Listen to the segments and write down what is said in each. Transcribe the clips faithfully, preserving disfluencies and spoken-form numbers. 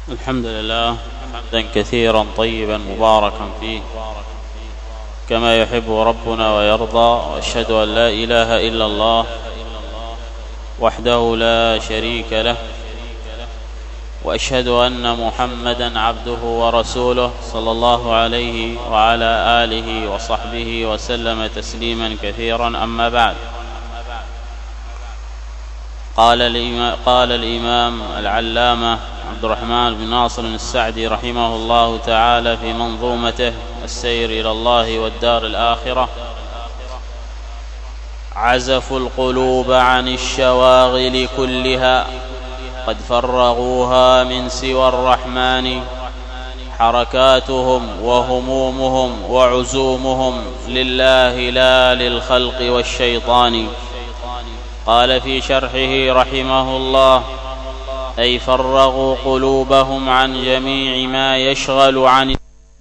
الحمد لله حمدا كثيرا طيبا مباركا فيه كما يحب ربنا ويرضى، وأشهد أن لا إله إلا الله وحده لا شريك له، وأشهد أن محمدا عبده ورسوله صلى الله عليه وعلى آله وصحبه وسلم تسليما كثيرا. أما بعد، قال الإمام, قال الإمام العلامة عبد الرحمن بن ناصر السعدي رحمه الله تعالى في منظومته السير إلى الله والدار الآخرة: عزفوا القلوب عن الشواغل كلها، قد فرغوها من سوى الرحمن، حركاتهم وهمومهم وعزومهم لله لا للخلق والشيطان. قال في شرحه رحمه الله: أي فرغوا قلوبهم عن جميع ما يشغل عن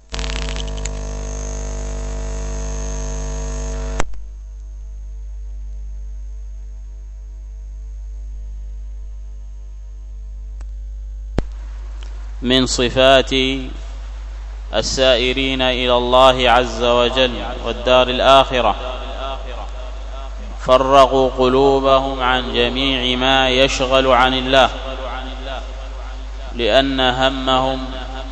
من صفات السائرين إلى الله عز وجل والدار الآخرة. فرغوا قلوبهم عن جميع ما يشغل عن الله، لأن همهم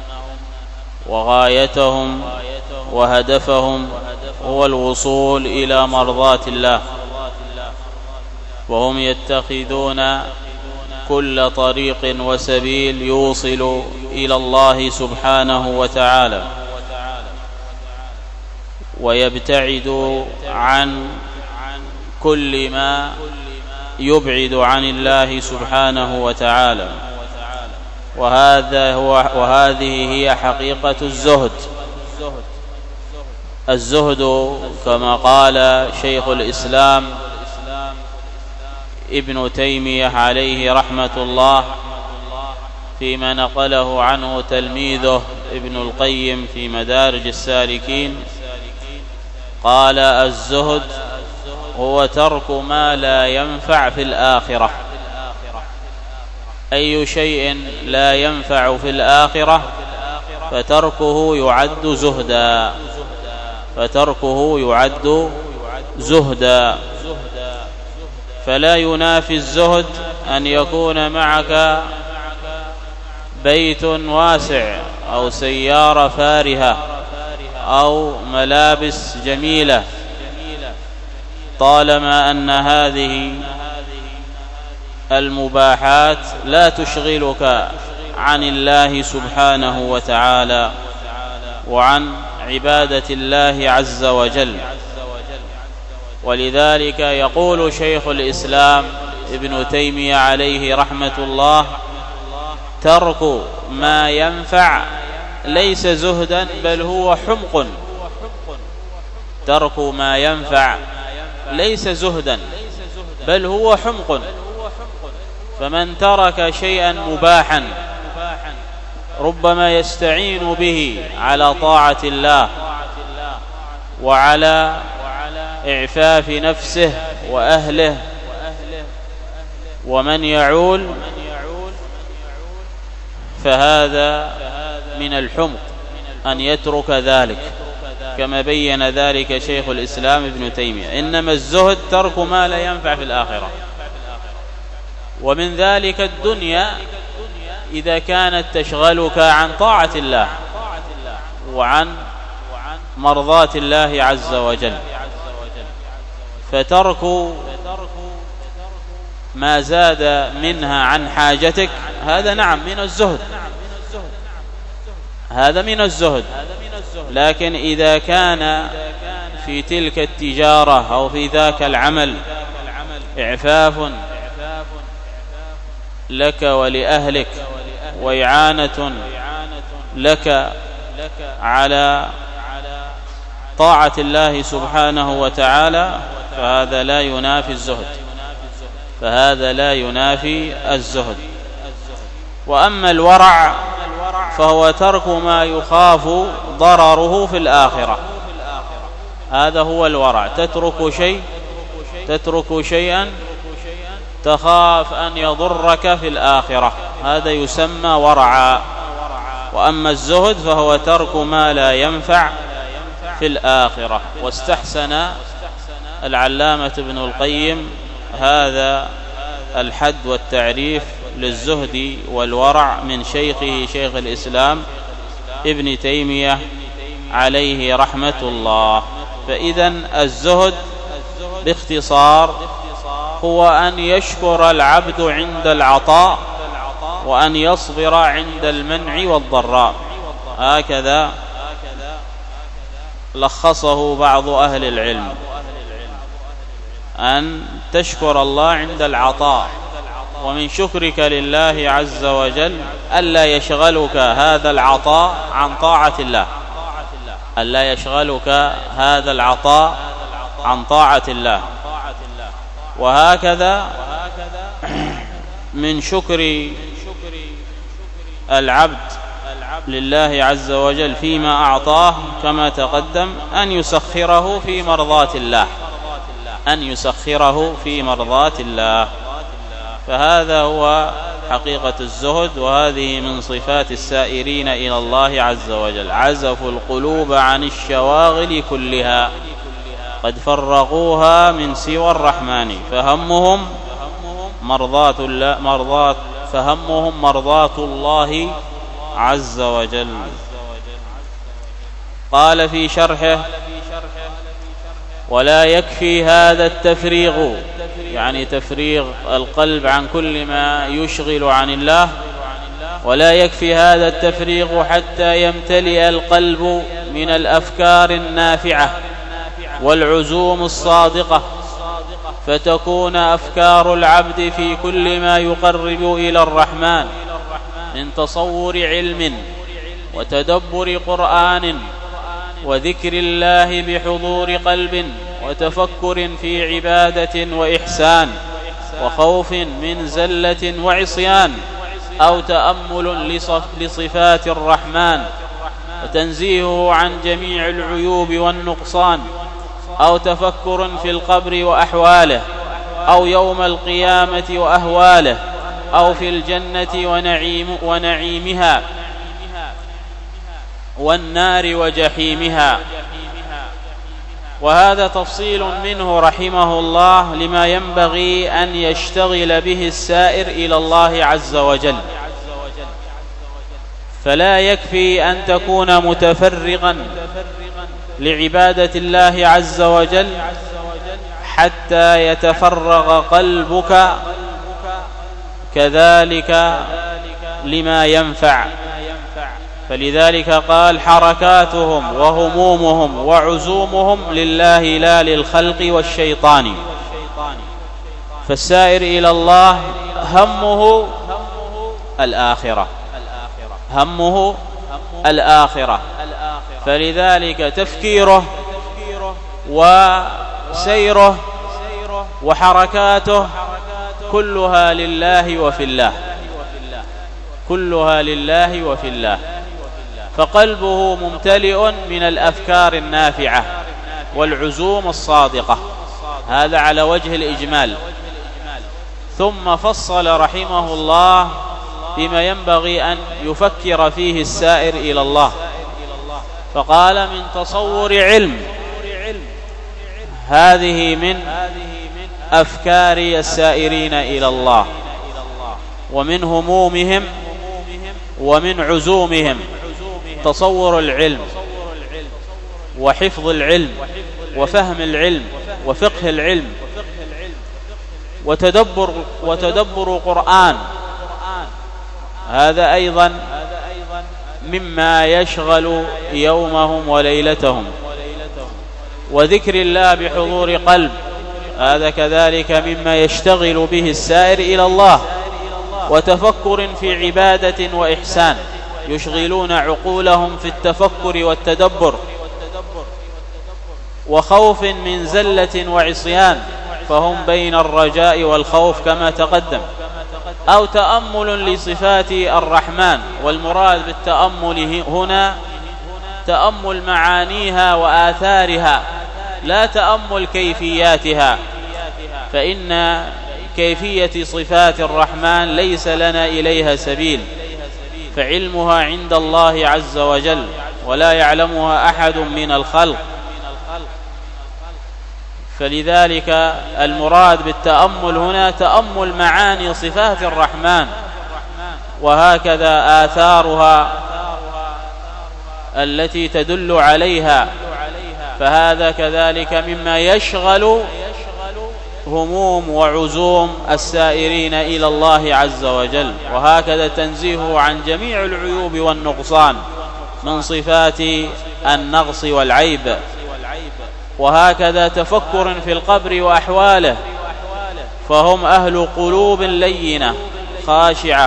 وغايتهم وهدفهم هو الوصول إلى مرضاة الله، وهم يتخذون كل طريق وسبيل يوصل إلى الله سبحانه وتعالى، ويبتعد عن كل ما يبعد عن الله سبحانه وتعالى. وهذا هو وهذه هي حقيقة الزهد. الزهد كما قال شيخ الإسلام ابن تيمية عليه رحمة الله فيما نقله عنه تلميذه ابن القيم في مدارج السالكين، قال: الزهد هو ترك ما لا ينفع في الآخرة. أي شيء لا ينفع في الآخرة فتركه يعد زهدا فتركه يعد زهدا فلا ينافي الزهد أن يكون معك بيت واسع أو سيارة فارهة أو ملابس جميلة، طالما أن هذه المباحات لا تشغلك عن الله سبحانه وتعالى وعن عبادة الله عز وجل. ولذلك يقول شيخ الإسلام ابن تيمية عليه رحمة الله: ترك ما ينفع ليس زهدا بل هو حمق. ترك ما ينفع ليس زهدا بل هو حمق. فمن ترك شيئا مباحا ربما يستعين به على طاعة الله وعلى إعفاف نفسه وأهله ومن يعول، فهذا من الحمق أن يترك ذلك، كما بين ذلك شيخ الإسلام ابن تيمية. إنما الزهد ترك ما لا ينفع في الآخرة، ومن ذلك الدنيا إذا كانت تشغلك عن طاعة الله وعن مرضاة الله عز وجل، فترك ما زاد منها عن حاجتك هذا نعم من الزهد، هذا من الزهد. لكن إذا كان في تلك التجارة أو في ذاك العمل إعفاف لك ولأهلك وإعانة لك على طاعة الله سبحانه وتعالى، فهذا لا ينافي الزهد فهذا لا ينافي الزهد. وأما الورع فهو ترك ما يخاف ضرره في الآخرة. هذا هو الورع، تترك شيء تترك شيئا تخاف أن يضرك في الآخرة، هذا يسمى ورعا. وأما الزهد فهو ترك ما لا ينفع في الآخرة. واستحسن العلامة ابن القيم هذا الحد والتعريف للزهد والورع من شيخه شيخ الإسلام ابن تيمية عليه رحمة الله. فإذن الزهد باختصار هو أن يشكر العبد عند العطاء وأن يصبر عند المنع والضراء. هكذا لخصه بعض أهل العلم، أن تشكر الله عند العطاء، ومن شكرك لله عز وجل ألا يشغلك هذا العطاء عن طاعة الله، ألا يشغلك هذا العطاء عن طاعة الله. وهكذا من شكر العبد لله عز وجل فيما أعطاه كما تقدم أن يسخره في مرضات الله، أن يسخره في مرضات الله. فهذا هو حقيقة الزهد، وهذه من صفات السائرين إلى الله عز وجل. عزفوا القلوب عن الشواغل كلها، قد فرغوها من سوى الرحمن، فهمهم مرضات الله مرضات فهمهم مرضات الله عز وجل. قال في شرحه: ولا يكفي هذا التفريغ، يعني تفريغ القلب عن كل ما يشغل عن الله، ولا يكفي هذا التفريغ حتى يمتلئ القلب من الأفكار النافعة والعزوم الصادقة، فتكون أفكار العبد في كل ما يقرب إلى الرحمن من تصور علم وتدبر قرآن وذكر الله بحضور قلب وتفكر في عبادة وإحسان وخوف من زلة وعصيان، أو تأمل لصفات الرحمن وتنزيهه عن جميع العيوب والنقصان، أو تفكر في القبر وأحواله، أو يوم القيامة وأهواله، أو في الجنة ونعيم ونعيمها والنار وجحيمها. وهذا تفصيل منه رحمه الله لما ينبغي أن يشتغل به السائر إلى الله عز وجل. فلا يكفي أن تكون متفرغا لعبادة الله عز وجل حتى يتفرغ قلبك كذلك لما ينفع. فلذلك قال: حركاتهم وهمومهم وعزومهم لله لا للخلق والشيطان. فالسائر إلى الله همه الآخرة، همه الآخرة، فلذلك تفكيره وسيره وحركاته كلها لله وفي الله، كلها لله وفي الله. فقلبه ممتلئ من الأفكار النافعة والعزوم الصادقة، هذا على وجه الإجمال. ثم فصل رحمه الله بما ينبغي أن يفكر فيه السائر إلى الله، فقال: من تصور علم، هذه من أفكار السائرين إلى الله، ومن همومهم ومن عزومهم تصور العلم وحفظ العلم وفهم العلم وفقه العلم وتدبر وتدبر قرآن، هذا أيضا مما يشغل يومهم وليلتهم. وذكر الله بحضور قلب، هذا كذلك مما يشتغل به السائر إلى الله. وتفكر في عبادة وإحسان، يشغلون عقولهم في التفكر والتدبر. وخوف من زلة وعصيان، فهم بين الرجاء والخوف كما تقدم. أو تأمل لصفات الرحمن، والمراد بالتأمل هنا تأمل معانيها وآثارها، لا تأمل كيفياتها، فإن كيفية صفات الرحمن ليس لنا إليها سبيل، فعلمها عند الله عز وجل ولا يعلمها أحد من الخلق. فلذلك المراد بالتأمل هنا تأمل معاني صفات الرحمن وهكذا آثارها التي تدل عليها، فهذا كذلك مما يشغل هموم وعزوم السائرين إلى الله عز وجل. وهكذا تنزيهه عن جميع العيوب والنقصان من صفات النقص والعيب. وهكذا تفكر في القبر وأحواله، فهم أهل قلوب لينة خاشعة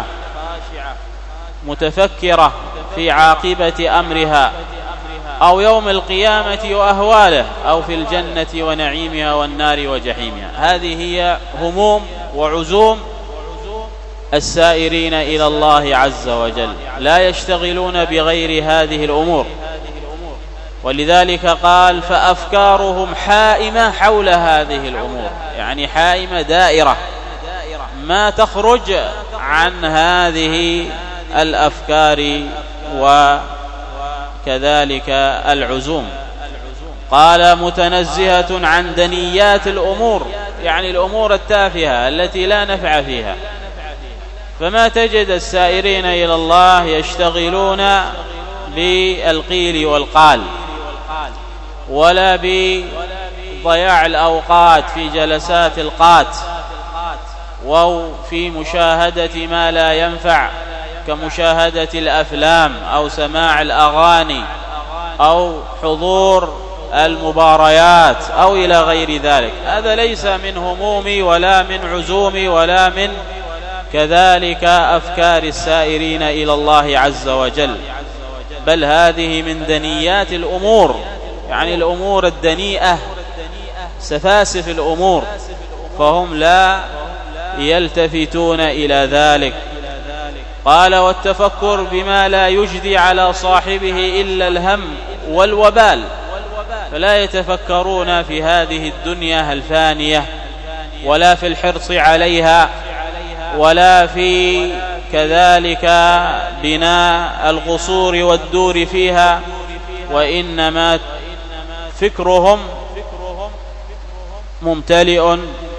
متفكرة في عاقبة أمرها أو يوم القيامة وأهواله أو في الجنة ونعيمها والنار وجحيمها. هذه هي هموم وعزوم السائرين إلى الله عز وجل، لا يشتغلون بغير هذه الأمور. ولذلك قال فأفكارهم حائمة حول هذه الأمور، يعني حائمة دائرة ما تخرج عن هذه الأفكار وكذلك العزوم. قال متنزهة عن دنيات الأمور، يعني الأمور التافهة التي لا نفع فيها. فما تجد السائرين إلى الله يشتغلون بالقيل والقال ولا بضياع الأوقات في جلسات القات أو في مشاهدة ما لا ينفع كمشاهدة الأفلام أو سماع الأغاني أو حضور المباريات أو إلى غير ذلك. هذا ليس من همومي ولا من عزومي ولا من كذلك أفكار السائرين إلى الله عز وجل، بل هذه من دنيات الأمور، يعني الأمور الدنيئة سفاسف الأمور، فهم لا يلتفتون إلى ذلك. قال والتفكر بما لا يجدي على صاحبه إلا الهم والوبال، فلا يتفكرون في هذه الدنيا الفانية ولا في الحرص عليها ولا في كذلك بناء القصور والدور فيها، وإنما فكرهم ممتلئ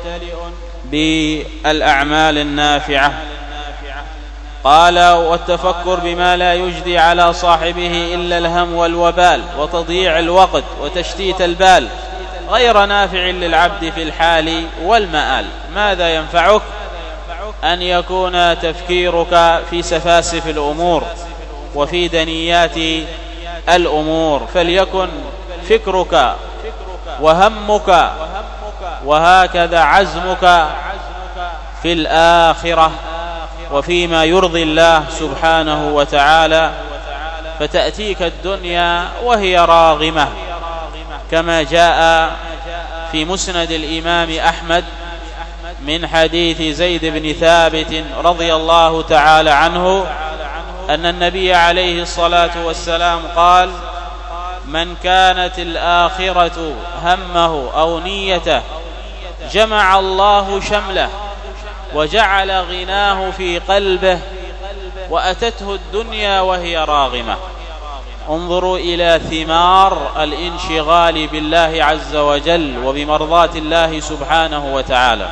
بالأعمال النافعة. قال والتفكر بما لا يجدي على صاحبه إلا الهم والوبال وتضييع الوقت وتشتيت البال غير نافع للعبد في الحال والمآل. ماذا ينفعك أن يكون تفكيرك في سفاسف الأمور وفي دنيات الأمور، فليكن فكرك وهمك وهكذا عزمك في الآخرة وفيما يرضي الله سبحانه وتعالى، فتأتيك الدنيا وهي راغمة، كما جاء في مسند الإمام أحمد من حديث زيد بن ثابت رضي الله تعالى عنه أن النبي عليه الصلاة والسلام قال: من كانت الآخرة همه أو نيته جمع الله شمله وجعل غناه في قلبه وأتته الدنيا وهي راغمة. انظروا إلى ثمار الانشغال بالله عز وجل وبمرضاة الله سبحانه وتعالى،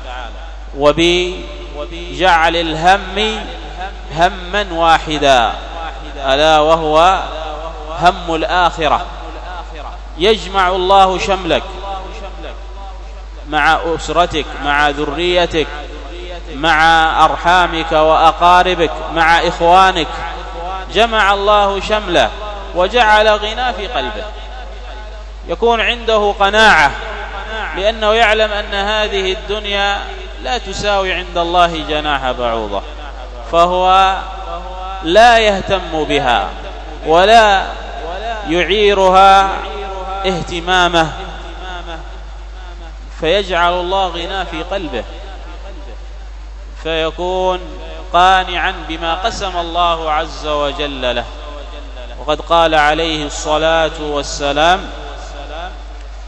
وبجعل الهم هما واحدا ألا وهو هم الآخرة. يجمع الله شملك مع أسرتك مع ذريتك مع أرحامك وأقاربك مع إخوانك، جمع الله شمله وجعل غنى في قلبه، يكون عنده قناعة لأنه يعلم أن هذه الدنيا لا تساوي عند الله جناح بعوضة، فهو لا يهتم بها ولا يعيرها اهتمامه، فيجعل الله غنى في قلبه فيكون قانعا بما قسم الله عز وجل له. وقد قال عليه الصلاة والسلام: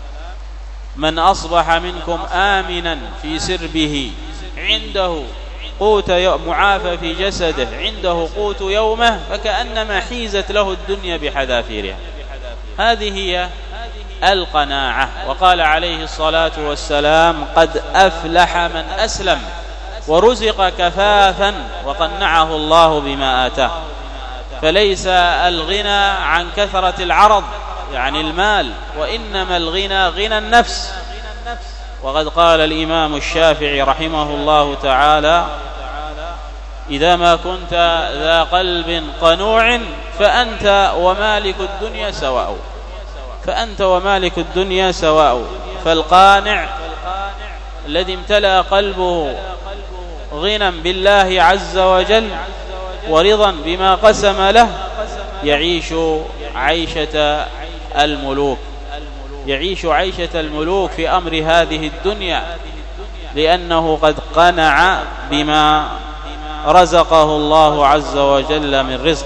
من أصبح منكم آمنا في سربه عنده قوت معافى في جسده عنده قوت يومه فكأنما حيزت له الدنيا بحذافيرها. هذه هي القناعة. وقال عليه الصلاة والسلام قد أفلح من أسلم ورزق كفافا وقنعه الله بما آتاه. فليس الغنى عن كثرة العرض يعني المال، وإنما الغنى غنى النفس. وقد قال الإمام الشافعي رحمه الله تعالى إذا ما كنت ذا قلب قنوع فأنت ومالك الدنيا سواء فأنت ومالك الدنيا سواء. فالقانع الذي امتلأ قلبه غنى بالله عز وجل ورضا بما قسم له يعيش عيشة الملوك يعيش عيشة الملوك في أمر هذه الدنيا، لأنه قد قنع بما رزقه الله عز وجل من رزق.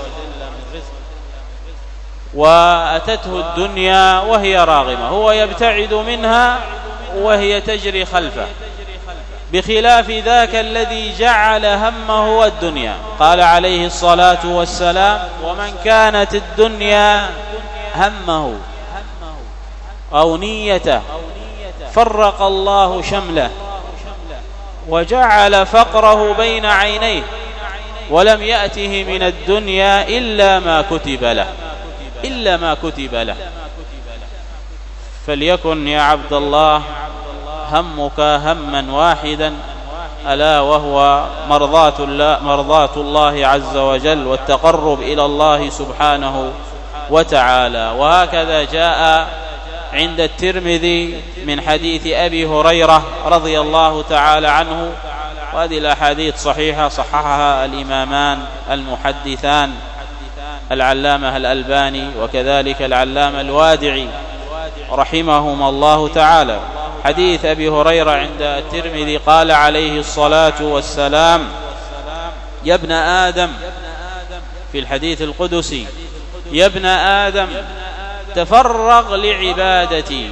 وأتته الدنيا وهي راغمة، هو يبتعد منها وهي تجري خلفه، بخلاف ذاك الذي جعل همه الدنيا. قال عليه الصلاة والسلام ومن كانت الدنيا همه أو نيته فرق الله شمله وجعل فقره بين عينيه ولم يأته من الدنيا إلا ما كتب له إلا ما كتب له. فليكن يا عبد الله همك هما واحدا، ألا وهو مرضاة الله, مرضاة الله عز وجل والتقرب إلى الله سبحانه وتعالى. وهكذا جاء عند الترمذي من حديث أبي هريرة رضي الله تعالى عنه، وهذه الأحاديث صحيحة صححها الإمامان المحدثان العلامة الألباني وكذلك العلامة الوادعي رحمهما الله تعالى. حديث أبي هريرة عند الترمذي قال عليه الصلاة والسلام يا ابن آدم في الحديث القدسي يا ابن آدم تفرغ لعبادتي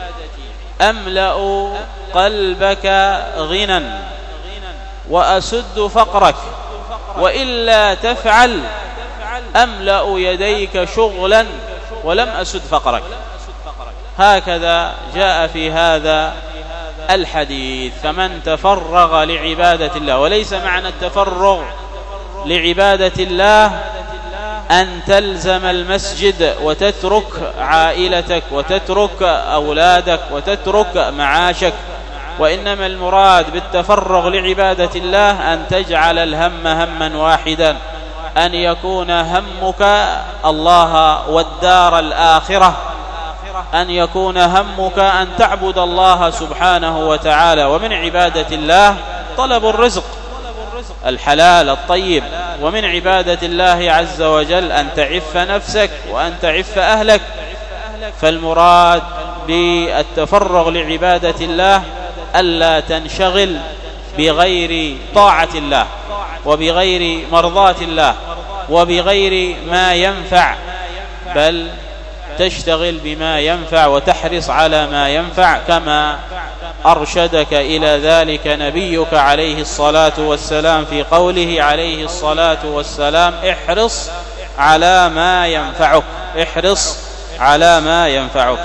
أملأ قلبك غنى وأسد فقرك، وإلا تفعل أملأ يديك شغلا ولم أسد فقرك. هكذا جاء في هذا الحديث. فمن تفرغ لعبادة الله، وليس معنى التفرغ لعبادة الله أن تلزم المسجد وتترك عائلتك وتترك أولادك وتترك معاشك، وإنما المراد بالتفرغ لعبادة الله أن تجعل الهم هما واحدا، أن يكون همك الله والدار الآخرة، أن يكون همك أن تعبد الله سبحانه وتعالى. ومن عبادة الله طلب الرزق الحلال الطيب، ومن عبادة الله عز وجل أن تعف نفسك وأن تعف أهلك. فالمراد بالتفرغ لعبادة الله ألا تنشغل بغير طاعة الله وبغير مرضاة الله وبغير ما ينفع، بل تشتغل بما ينفع وتحرص على ما ينفع، كما أرشدك إلى ذلك نبيك عليه الصلاة والسلام في قوله عليه الصلاة والسلام احرص على ما ينفعك احرص على ما ينفعك.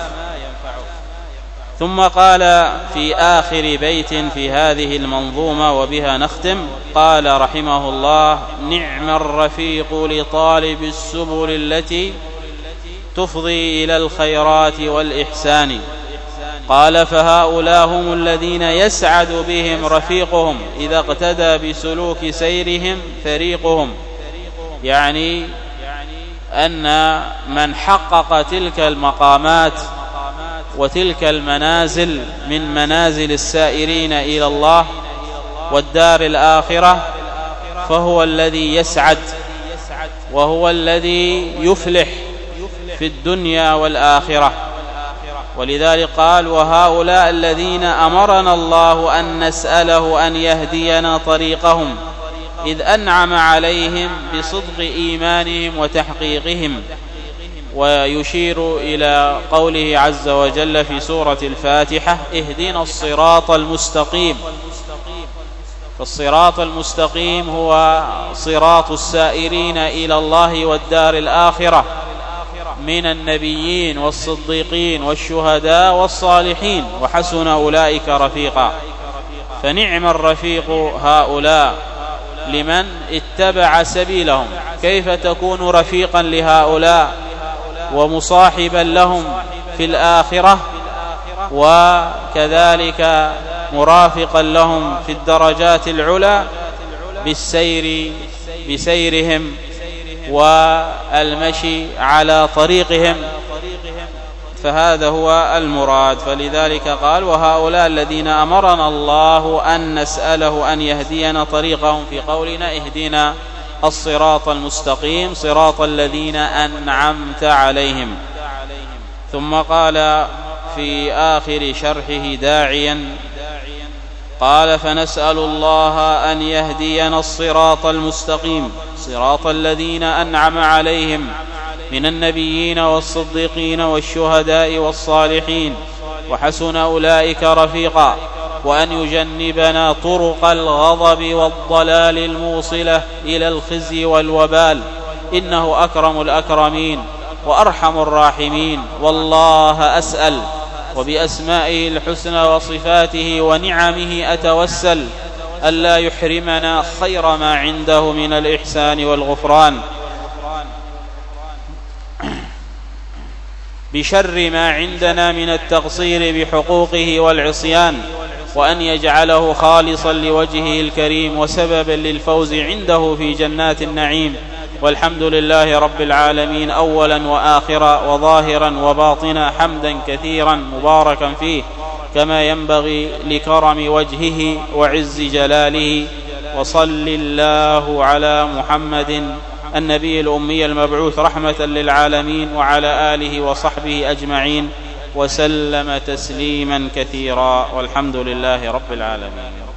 ثم قال في آخر بيت في هذه المنظومة وبها نختم، قال رحمه الله نعم الرفيق لطالب السبل التي تفضي إلى الخيرات والإحسان. قال فهؤلاء هم الذين يسعد بهم رفيقهم إذا اقتدى بسلوك سيرهم فريقهم، يعني أن من حقق تلك المقامات وتلك المنازل من منازل السائرين إلى الله والدار الآخرة فهو الذي يسعد وهو الذي يفلح في الدنيا والآخرة. ولذلك قال وهؤلاء الذين أمرنا الله أن نسأله أن يهدينا طريقهم إذ أنعم عليهم بصدق إيمانهم وتحقيقهم. ويشير إلى قوله عز وجل في سورة الفاتحة اهدنا الصراط المستقيم. فالصراط المستقيم هو صراط السائرين إلى الله والدار الآخرة من النبيين والصديقين والشهداء والصالحين، وحسن أولئك رفيقا. فنعم الرفيق هؤلاء لمن اتبع سبيلهم. كيف تكون رفيقا لهؤلاء ومصاحبا لهم في الآخرة، وكذلك مرافقا لهم في الدرجات العلى؟ بالسير بسيرهم والمشي على طريقهم، فهذا هو المراد. فلذلك قال: وهؤلاء الذين أمرنا الله أن نسأله أن يهدينا طريقهم، في قولنا اهدنا الصراط المستقيم صراط الذين أنعمت عليهم. ثم قال في آخر شرحه داعيا، قال: فنسأل الله أن يهدينا الصراط المستقيم صراط الذين أنعم عليهم من النبيين والصديقين والشهداء والصالحين، وحسن أولئك رفيقا، وأن يجنبنا طرق الغضب والضلال الموصلة إلى الخزي والوبال، إنه أكرم الأكرمين وأرحم الراحمين. والله أسأل وبأسمائه الحسنى وصفاته ونعمه أتوسل ألا يحرمنا خير ما عنده من الإحسان والغفران بشر ما عندنا من التقصير بحقوقه والعصيان، وأن يجعله خالصا لوجهه الكريم وسببا للفوز عنده في جنات النعيم. والحمد لله رب العالمين أولا وآخرا وظاهرا وباطنا، حمدا كثيرا مباركا فيه كما ينبغي لكرم وجهه وعز جلاله. وصل الله على محمد النبي الأمي المبعوث رحمة للعالمين وعلى آله وصحبه أجمعين وسلم تسليما كثيرا، والحمد لله رب العالمين.